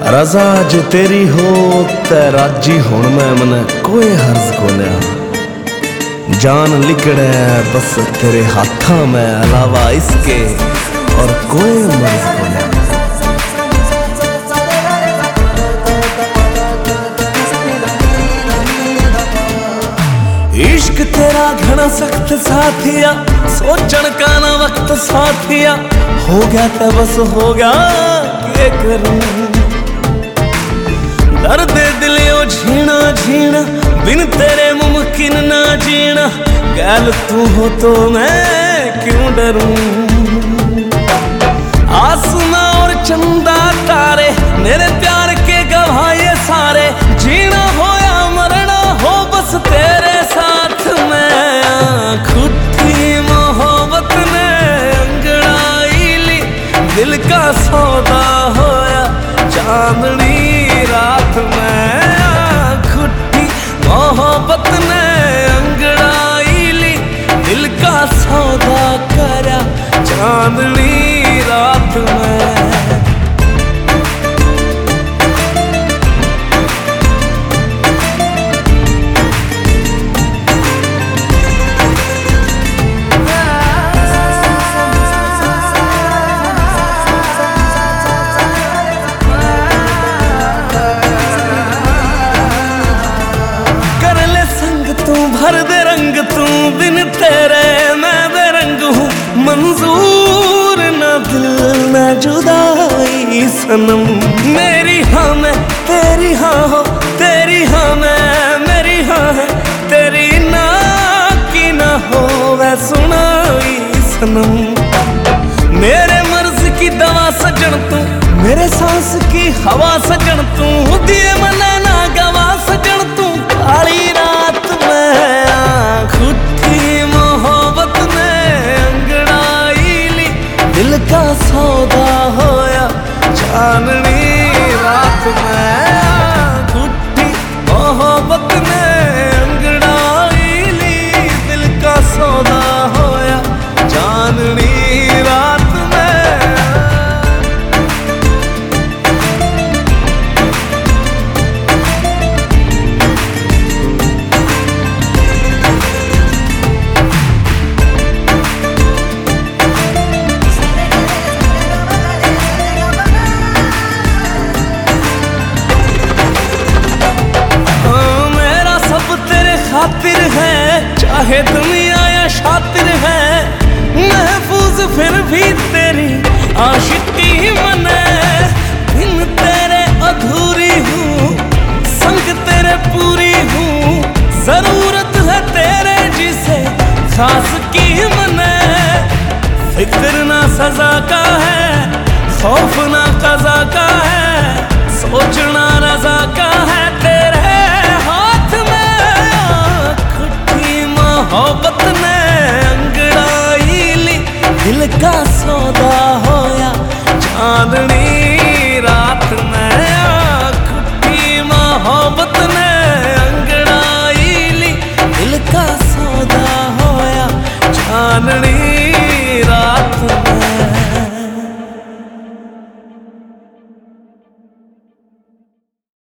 रजा जो तेरी हो ते राजी हुण मैं मन कोई हर्ज कोन्या। जान लिकड़े बस तेरे हाथा में अलावा इसके और कोई मर्ज कोन्या। इश्क तेरा घना सख्त साथिया, सोचण का ना वक्त साथिया। हो गया तो बस हो गया, के करूं दर्द दिलियो झीना झीना, बिन तेरे मुमकिन ना जीना। गैल तू हो तो मैं क्यों डरूं। आसमां और चंदा तारे मेरे प्यार के गवाह ये सारे। जीना हो या मरना हो बस तेरे साथ मैं। खुदी मोहब्बत ने अंगड़ाई ली, दिल का सौदा होया चांदनी रात में। खुदी मोहब्बत ने अंगड़ाई ली, दिल का सौदा करा चांदनी रात में। भर दे रंग तू, बिन तेरे मैं बेरंग हूँ। मंजूर न दिल न जुदाई सनम। मेरी हाँ मैं तेरी हाँ हो, तेरी हाँ मैं मेरी हाँ है। तेरी ना की ना हो वह सुनाई सनम। मेरे मर्ज की दवा सजन तू, मेरे सांस की हवा सजन तू। दिए मना ना गवा सजन तू, काली रात में। खुदी मोहब्बत ने अंगड़ाई ली, दिल का सौदा होया चांदनी रात में। खुदी मोहब्बत ने अंगड़ाई ली, दिल का सौदा होया चांदनी रात में। खातिर है चाहे दुनिया या शातिर है, महफूज फिर भी तेरी आशिकी मने। बिन तेरे अधूरी हूँ, संग तेरे पूरी हूँ। जरूरत है तेरे जिसे खास की मने। फिक्र ना सजा का है, खौफ ना कज़ा का है। सोचना रज़ा का है तेरे हाथ में। खुदी मोहब्बत